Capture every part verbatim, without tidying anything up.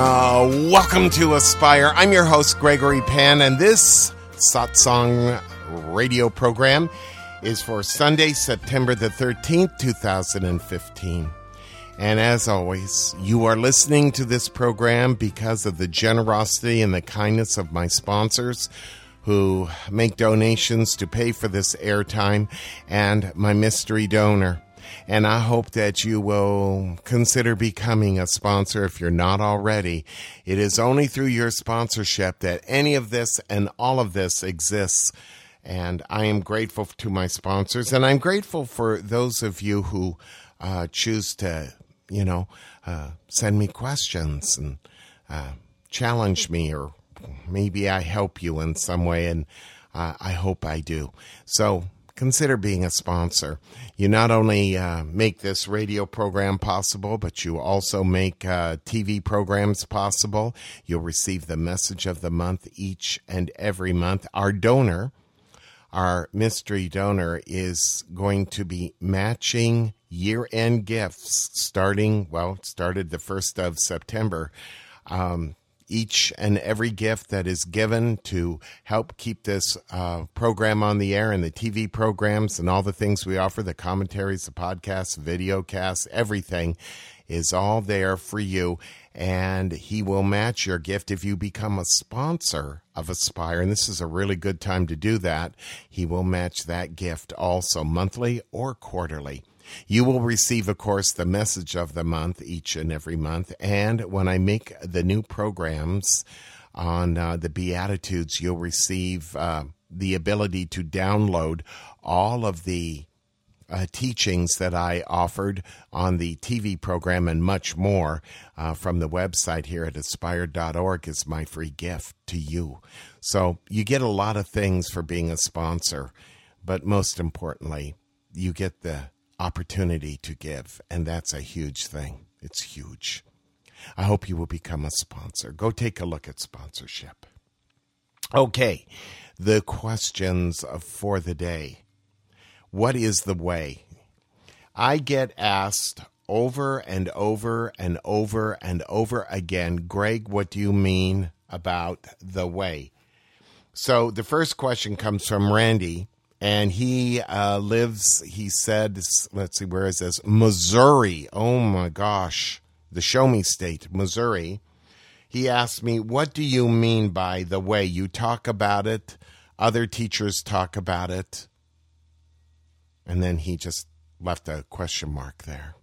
Uh, welcome to Aspire. I'm your host, Gregory Pan, and this Satsang radio program is for Sunday, September the thirteenth, two thousand fifteen. And as always, you are listening to this program because of the generosity and the kindness of my sponsors who make donations to pay for this airtime, and my mystery donor. And I hope that you will consider becoming a sponsor if you're not already. It is only through your sponsorship that any of this and all of this exists. And I am grateful to my sponsors. And I'm grateful for those of you who uh, choose to, you know, uh, send me questions and uh, challenge me, or maybe I help you in some way. And uh, I hope I do. So consider being a sponsor. You not only uh, make this radio program possible, but you also make uh, T V programs possible. You'll receive the message of the month each and every month. Our donor, our mystery donor, is going to be matching year-end gifts starting, well, it started the first of September. Um, Each and every gift that is given to help keep this uh, program on the air, and the T V programs and all the things we offer, the commentaries, the podcasts, video casts, everything is all there for you. And he will match your gift if you become a sponsor of Aspire. And this is a really good time to do that. He will match that gift also monthly or quarterly. You will receive, of course, the message of the month each and every month. And when I make the new programs on uh, the Beatitudes, you'll receive uh, the ability to download all of the uh, teachings that I offered on the T V program and much more uh, from the website here at aspire dot org is my free gift to you. So you get a lot of things for being a sponsor, but most importantly, you get the opportunity to give, and that's a huge thing. It's huge. I hope you will become a sponsor. Go take a look at sponsorship. Okay, the questions for the day. What is the way? I get asked over and over and over and over again, Greg, what do you mean about the way? So the first question comes from Randy. And he uh, lives, he said, let's see, where is this? Missouri. Oh, my gosh. The show me state, Missouri. He asked me, what do you mean by the way? You talk about it. Other teachers talk about it. And then he just left a question mark there.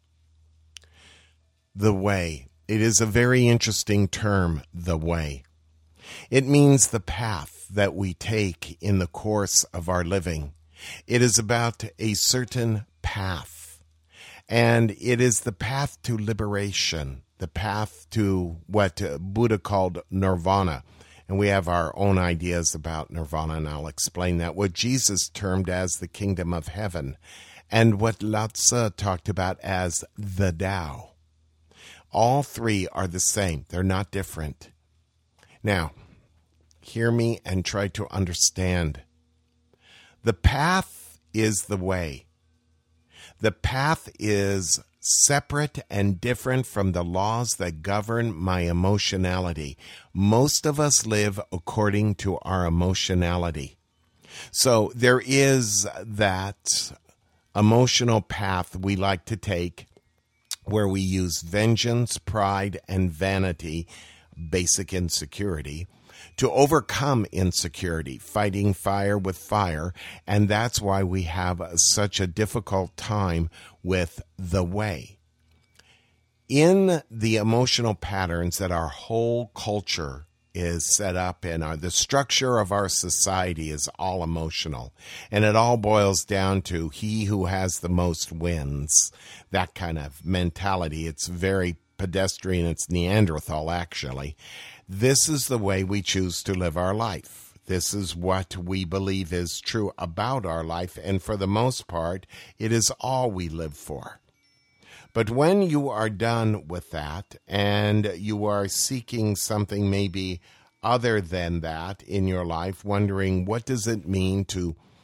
The way. It is a very interesting term, the way. It means the path that we take in the course of our living. It is about a certain path, and it is the path to liberation, the path to what Buddha called nirvana. And we have our own ideas about nirvana, and I'll explain that. What Jesus termed as the kingdom of heaven, and what Lao Tzu talked about as the Tao. All three are the same. They're not different. Now, hear me and try to understand. The path is the way. The path is separate and different from the laws that govern my emotionality. Most of us live according to our emotionality. So there is that emotional path we like to take where we use vengeance, pride, and vanity, basic insecurity, to overcome insecurity, fighting fire with fire, and that's why we have such a difficult time with the way. In the emotional patterns that our whole culture is set up in, our, the structure of our society is all emotional, and it all boils down to he who has the most wins, that kind of mentality. It's very pedestrian, it's Neanderthal, actually. This is the way we choose to live our life. This is what we believe is true about our life, and for the most part, it is all we live for. But when you are done with that, and you are seeking something maybe other than that in your life, wondering what does it mean to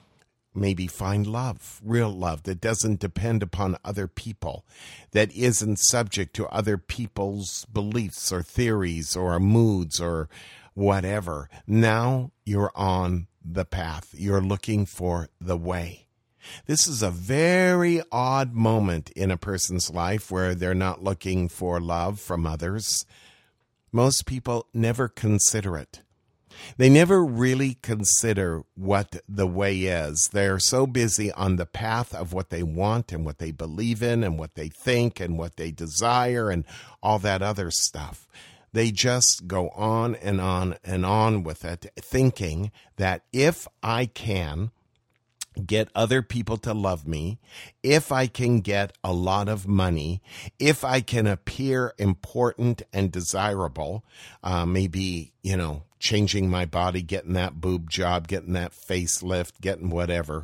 maybe find love, real love that doesn't depend upon other people, that isn't subject to other people's beliefs or theories or moods or whatever. Now you're on the path. You're looking for the way. This is a very odd moment in a person's life where they're not looking for love from others. Most people never consider it. They never really consider what the way is. They're so busy on the path of what they want and what they believe in and what they think and what they desire and all that other stuff. They just go on and on and on with it, thinking that if I can get other people to love me, if I can get a lot of money, if I can appear important and desirable, uh, maybe, you know, changing my body, getting that boob job, getting that facelift, getting whatever,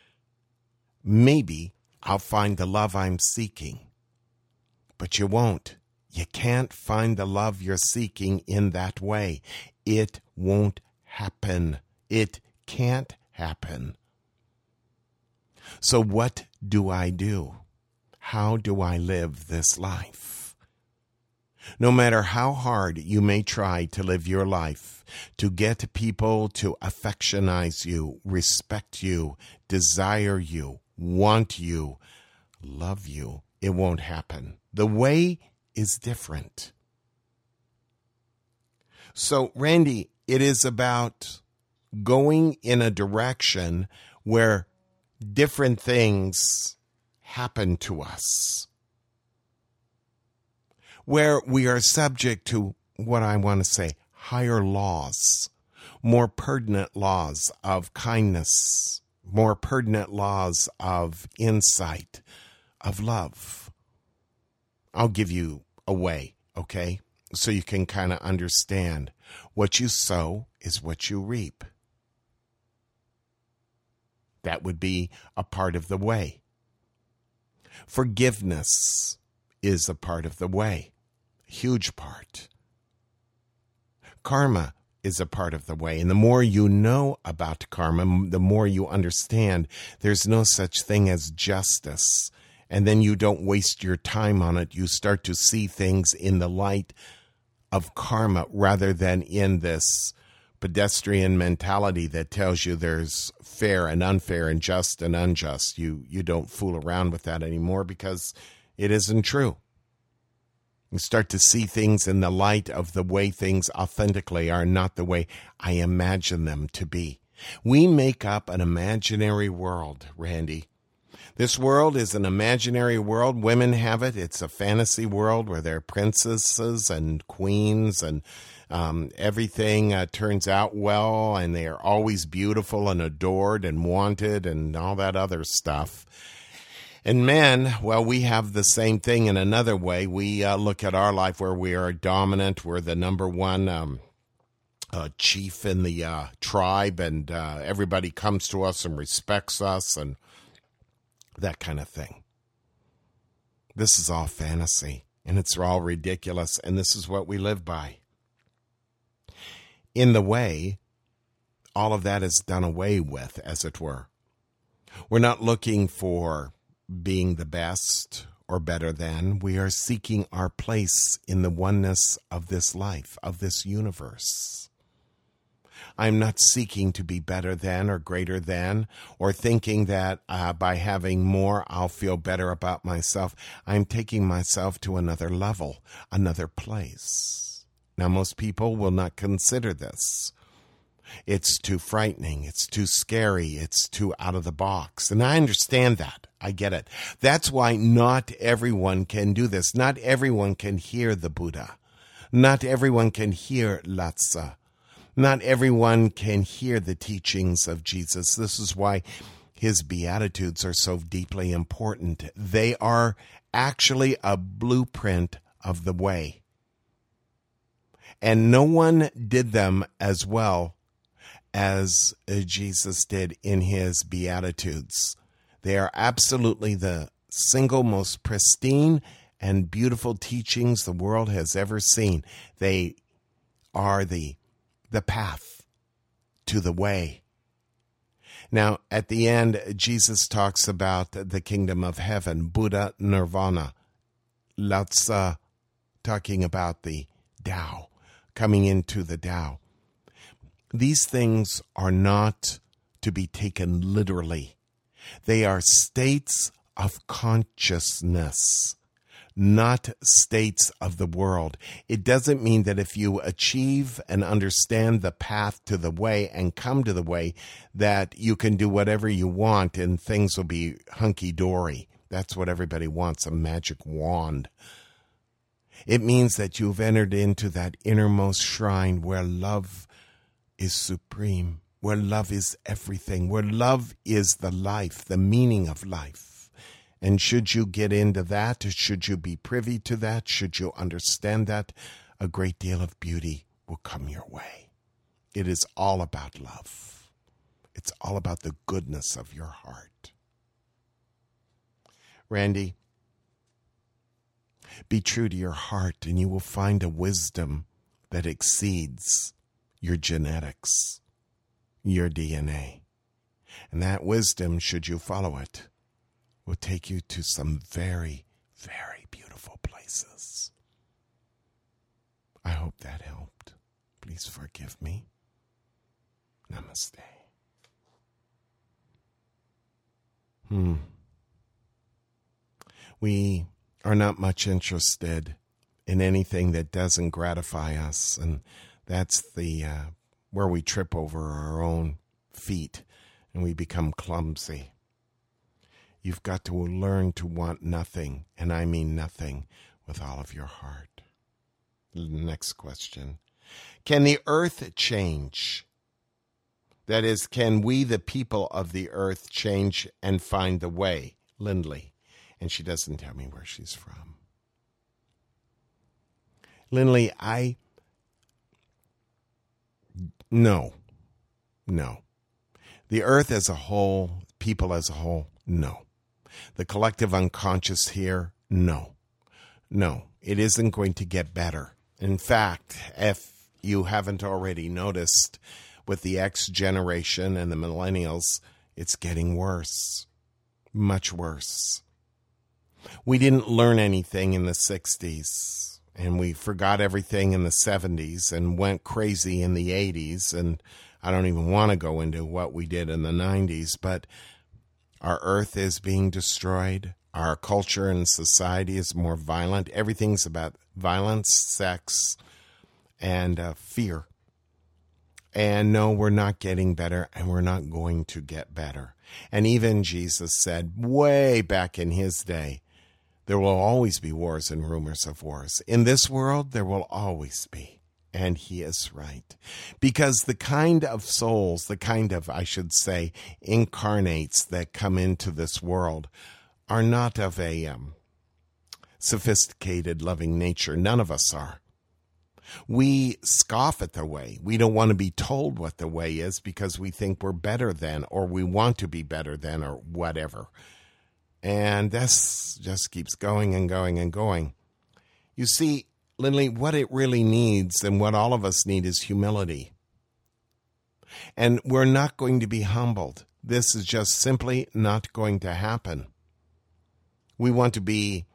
maybe I'll find the love I'm seeking. But you won't. You can't find the love you're seeking in that way. It won't happen. It can't happen. So what do I do? How do I live this life? No matter how hard you may try to live your life, to get people to affectionize you, respect you, desire you, want you, love you, it won't happen. The way is different. So, Randy, it is about going in a direction where different things happen to us, where we are subject to what I want to say, higher laws, more pertinent laws of kindness, more pertinent laws of insight, of love. I'll give you a way, okay? So you can kind of understand. What you sow is what you reap. That would be a part of the way. Forgiveness is a part of the way, a huge part. Karma is a part of the way. And the more you know about karma, the more you understand there's no such thing as justice. And then you don't waste your time on it. You start to see things in the light of karma rather than in this pedestrian mentality that tells you there's fair and unfair and just and unjust. You you don't fool around with that anymore because it isn't true. You start to see things in the light of the way things authentically are, not the way I imagine them to be. We make up an imaginary world, Randy. This world is an imaginary world. Women have it. It's a fantasy world where they're princesses and queens and um, everything uh, turns out well, and they are always beautiful and adored and wanted and all that other stuff. And men, well, we have the same thing in another way. We uh, look at our life where we are dominant. We're the number one um, uh, chief in the uh, tribe, and uh, everybody comes to us and respects us and that kind of thing. This is all fantasy, and it's all ridiculous, and this is what we live by. In the way, all of that is done away with, as it were. We're not looking for being the best or better than. We are seeking our place in the oneness of this life, of this universe. I'm not seeking to be better than or greater than, or thinking that uh, by having more I'll feel better about myself. I'm taking myself to another level, another place. Now, most people will not consider this. It's too frightening. It's too scary. It's too out of the box. And I understand that. I get it. That's why not everyone can do this. Not everyone can hear the Buddha. Not everyone can hear Lhasa. Not everyone can hear the teachings of Jesus. This is why his Beatitudes are so deeply important. They are actually a blueprint of the way. And no one did them as well as Jesus did in his Beatitudes. They are absolutely the single most pristine and beautiful teachings the world has ever seen. They are the the path to the way. Now, at the end, Jesus talks about the kingdom of heaven, Buddha Nirvana. Lao Tzu talking about the Tao, coming into the Tao. These things are not to be taken literally. They are states of consciousness, not states of the world. It doesn't mean that if you achieve and understand the path to the way and come to the way, that you can do whatever you want and things will be hunky-dory. That's what everybody wants, a magic wand. It means that you've entered into that innermost shrine where love is supreme, where love is everything, where love is the life, the meaning of life. And should you get into that, should you be privy to that, should you understand that, a great deal of beauty will come your way. It is all about love. It's all about the goodness of your heart. Randy, be true to your heart, and you will find a wisdom that exceeds your genetics, your D N A. And that wisdom, should you follow it, will take you to some very, very beautiful places. I hope that helped. Please forgive me. Namaste. Hmm. We are not much interested in anything that doesn't gratify us, and that's the uh, where we trip over our own feet and we become clumsy. You've got to learn to want nothing, and I mean nothing, with all of your heart. Next question. Can the earth change? That is, can we, the people of the earth, change and find the way? Lindley. And she doesn't tell me where she's from. Lindley, I... No. No. The earth as a whole, people as a whole, no. The collective unconscious here, no. No, it isn't going to get better. In fact, if you haven't already noticed, with the X generation and the millennials, it's getting worse. Much worse. We didn't learn anything in the sixties, and we forgot everything in the seventies and went crazy in the eighties, and I don't even want to go into what we did in the nineties, but our earth is being destroyed. Our culture and society is more violent. Everything's about violence, sex, and uh, fear. And no, we're not getting better, and we're not going to get better. And even Jesus said way back in his day, there will always be wars and rumors of wars. In this world, there will always be. And he is right. Because the kind of souls, the kind of, I should say, incarnates that come into this world are not of a um, sophisticated, loving nature. None of us are. We scoff at the way. We don't want to be told what the way is because we think we're better than, or we want to be better than, or whatever. And this just keeps going and going and going. You see, Lindley, what it really needs and what all of us need is humility. And we're not going to be humbled. This is just simply not going to happen. We want to be,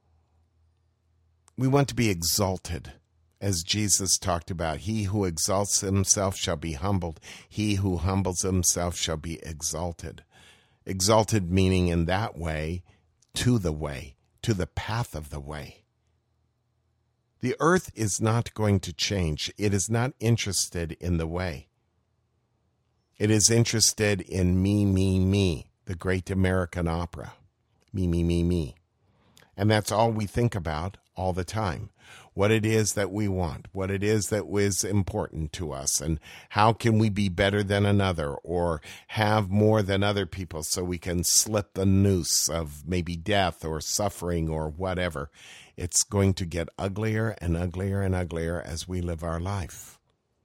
we want to be exalted. As Jesus talked about, he who exalts himself shall be humbled. He who humbles himself shall be exalted. Exalted meaning in that way, to the way, to the path of the way. The earth is not going to change. It is not interested in the way. It is interested in me, me, me, the great American opera. Me, me, me, me. And that's all we think about all the time. What it is that we want, what it is that is important to us, and how can we be better than another or have more than other people so we can slip the noose of maybe death or suffering or whatever. It's going to get uglier and uglier and uglier as we live our life.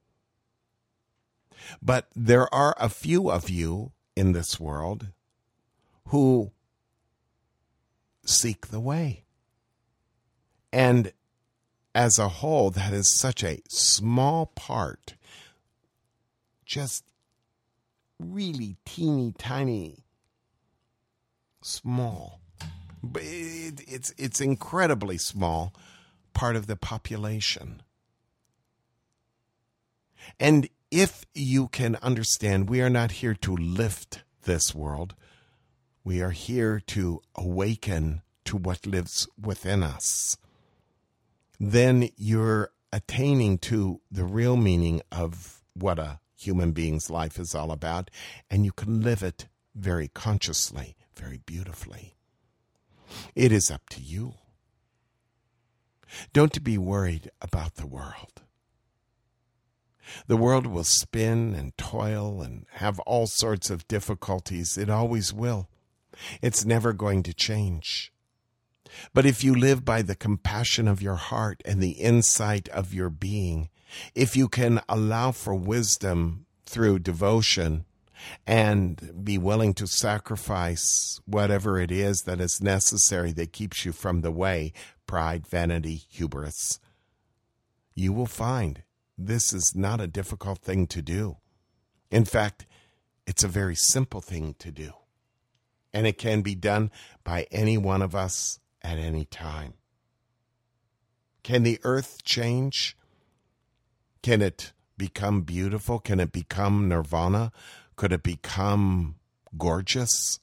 But there are a few of you in this world who seek the way. And as a whole, that is such a small part, just really teeny tiny, small, but it, it's it's incredibly small part of the population. And if you can understand, we are not here to lift this world. We are here to awaken to what lives within us. Then you're attaining to the real meaning of what a human being's life is all about, and you can live it very consciously, very beautifully. It is up to you. Don't be worried about the world. The world will spin and toil and have all sorts of difficulties. It always will. It's never going to change. But if you live by the compassion of your heart and the insight of your being, if you can allow for wisdom through devotion and be willing to sacrifice whatever it is that is necessary that keeps you from the way, pride, vanity, hubris, you will find this is not a difficult thing to do. In fact, it's a very simple thing to do. And it can be done by any one of us at any time. Can the earth change? Can it become beautiful? Can it become nirvana? Could it become gorgeous?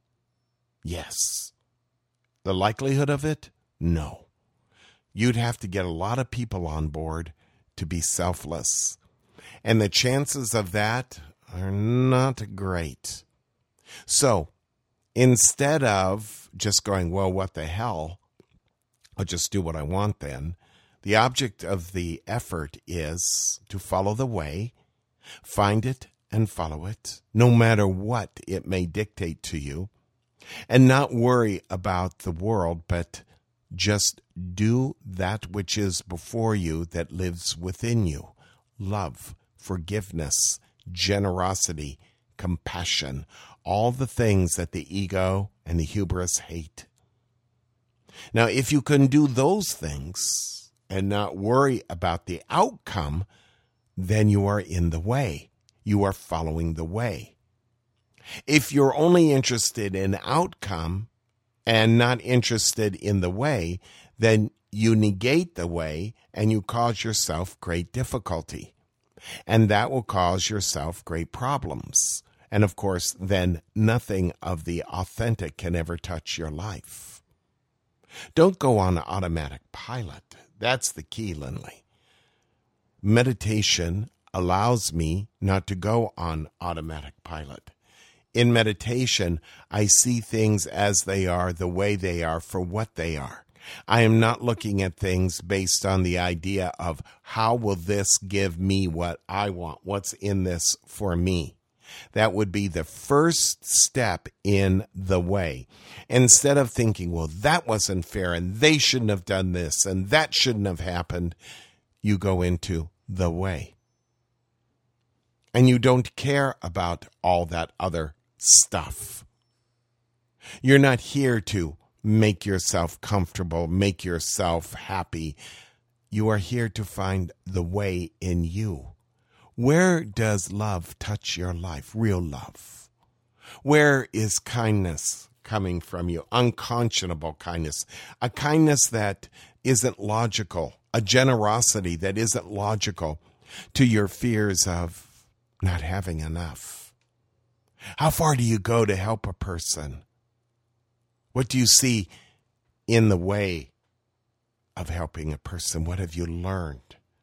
Yes. The likelihood of it? No. You'd have to get a lot of people on board to be selfless. And the chances of that are not great. So, instead of just going, well, what the hell, I'll just do what I want then, the object of the effort is to follow the way, find it and follow it, no matter what it may dictate to you, and not worry about the world, but just do that which is before you that lives within you. Love, forgiveness, generosity, compassion, all the things that the ego and the hubris hate. Now, if you can do those things and not worry about the outcome, then you are in the way. You are following the way. If you're only interested in outcome and not interested in the way, then you negate the way and you cause yourself great difficulty. And that will cause yourself great problems. And of course, then nothing of the authentic can ever touch your life. Don't go on automatic pilot. That's the key, Lindley. Meditation allows me not to go on automatic pilot. In meditation, I see things as they are, the way they are, for what they are. I am not looking at things based on the idea of how will this give me what I want, what's in this for me. That would be the first step in the way. Instead of thinking, well, that wasn't fair and they shouldn't have done this and that shouldn't have happened, you go into the way. And you don't care about all that other stuff. You're not here to make yourself comfortable, make yourself happy. You are here to find the way in you. Where does love touch your life? Real love. Where is kindness coming from you? Unconscionable kindness. A kindness that isn't logical. A generosity that isn't logical to your fears of not having enough. How far do you go to help a person? What do you see in the way of helping a person? What have you learned?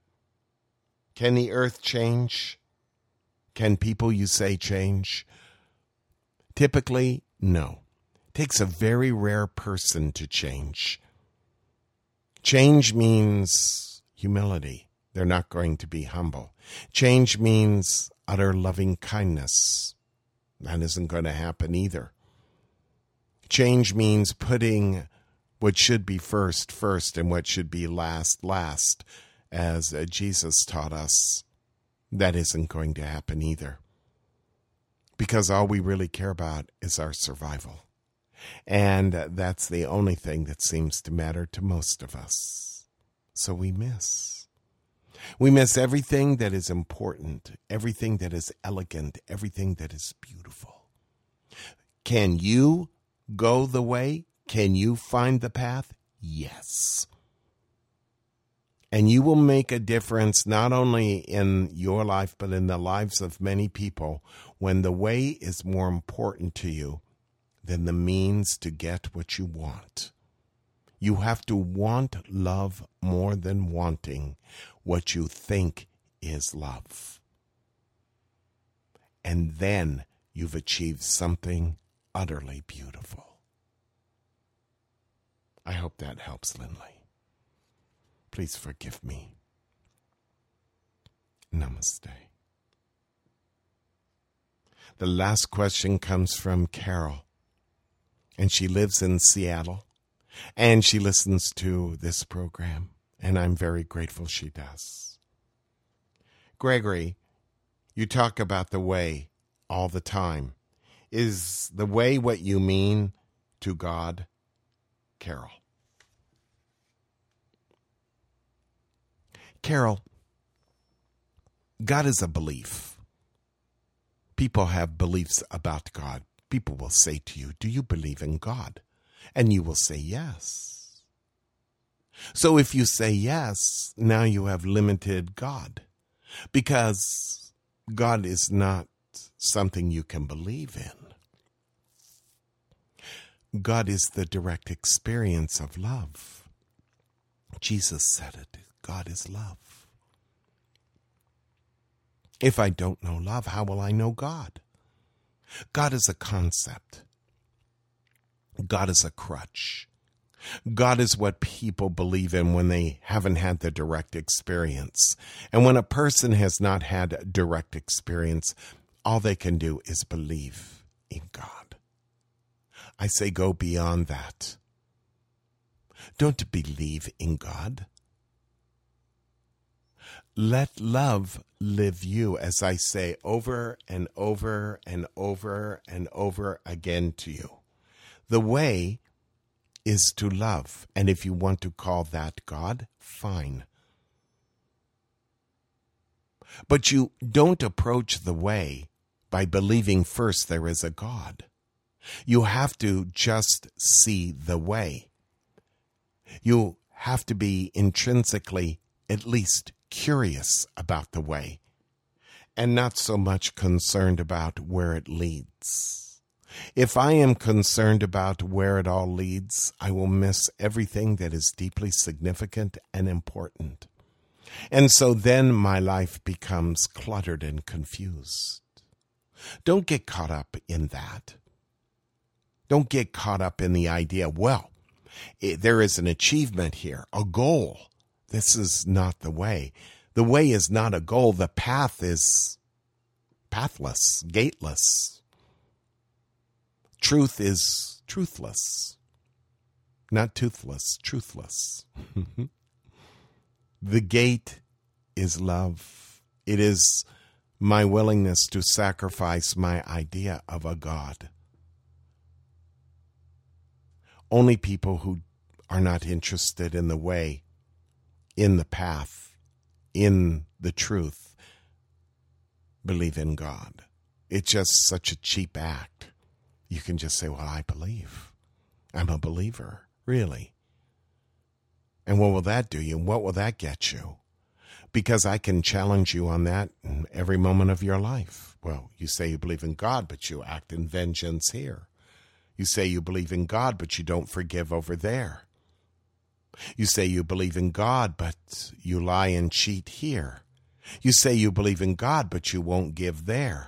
Can the earth change? Can people, you say, change? Typically, no. It takes a very rare person to change. Change means humility. They're not going to be humble. Change means utter loving kindness. That isn't going to happen either. Change means putting what should be first, first, and what should be last, last, as uh, Jesus taught us. That isn't going to happen either. Because all we really care about is our survival. And uh, that's the only thing that seems to matter to most of us. So we miss. We miss everything that is important, everything that is elegant, everything that is beautiful. Can you go the way? Can you find the path? Yes. And you will make a difference not only in your life, but in the lives of many people when the way is more important to you than the means to get what you want. You have to want love more than wanting what you think is love. And then you've achieved something utterly beautiful. I hope that helps, Lindley. Please forgive me. Namaste. The last question comes from Carol, and she lives in Seattle, and she listens to this program, and I'm very grateful she does. Gregory, you talk about the way all the time. Is the way what you mean to God? Carol. Carol, God is a belief. People have beliefs about God. People will say to you, do you believe in God? And you will say yes. So if you say yes, now you have limited God, because God is not something you can believe in. God is the direct experience of love. Jesus said it. God is love. If I don't know love, how will I know God? God is a concept. God is a crutch. God is what people believe in when they haven't had the direct experience. And when a person has not had direct experience, all they can do is believe in God. I say go beyond that. Don't believe in God. Let love live you, as I say over and over and over and over again to you. The way is to love, and if you want to call that God, fine. But you don't approach the way by believing first there is a God. You have to just see the way. You have to be intrinsically at least curious about the way, and not so much concerned about where it leads. If I am concerned about where it all leads, I will miss everything that is deeply significant and important. And so then my life becomes cluttered and confused. Don't get caught up in that. Don't get caught up in the idea, well, it, there is an achievement here, a goal. This is not the way. The way is not a goal. The path is pathless, gateless. Truth is truthless. Not toothless, truthless. The gate is love. It is my willingness to sacrifice my idea of a God. Only people who are not interested in the way, in the path, in the truth, believe in God. It's just such a cheap act. You can just say, well, I believe. I'm a believer, really. And what will that do you? What will that get you? Because I can challenge you on that in every moment of your life. Well, you say you believe in God, but you act in vengeance here. You say you believe in God, but you don't forgive over there. You say you believe in God, but you lie and cheat here. You say you believe in God, but you won't give there.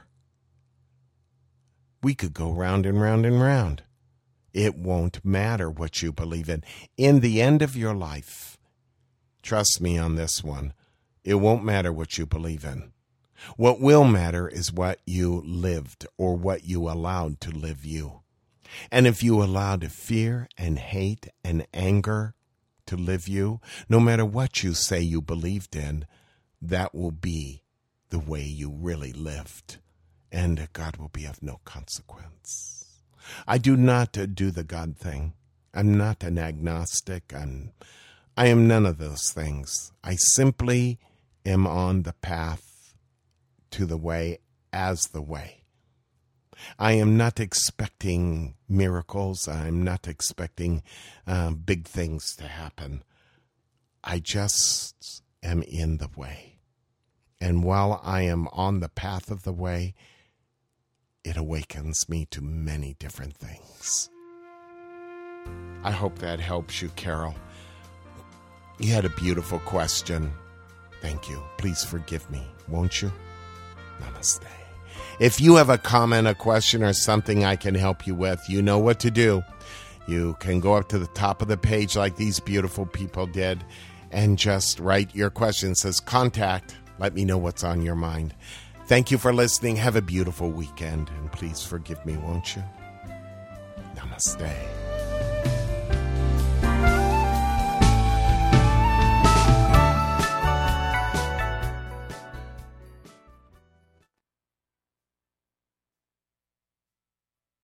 We could go round and round and round. It won't matter what you believe in. In the end of your life, trust me on this one, it won't matter what you believe in. What will matter is what you lived or what you allowed to live you. And if you allowed fear and hate and anger to live you, no matter what you say you believed in, that will be the way you really lived. And God will be of no consequence. I do not do the God thing. I'm not an agnostic. I'm, I am none of those things. I simply am on the path to the way as the way. I am not expecting miracles. I'm not expecting uh, big things to happen. I just am in the way. And while I am on the path of the way, it awakens me to many different things. I hope that helps you, Carol. You had a beautiful question. Thank you. Please forgive me, won't you? Namaste. If you have a comment, a question, or something I can help you with, you know what to do. You can go up to the top of the page like these beautiful people did and just write your question. It says contact. Let me know what's on your mind. Thank you for listening. Have a beautiful weekend. And please forgive me, won't you? Namaste.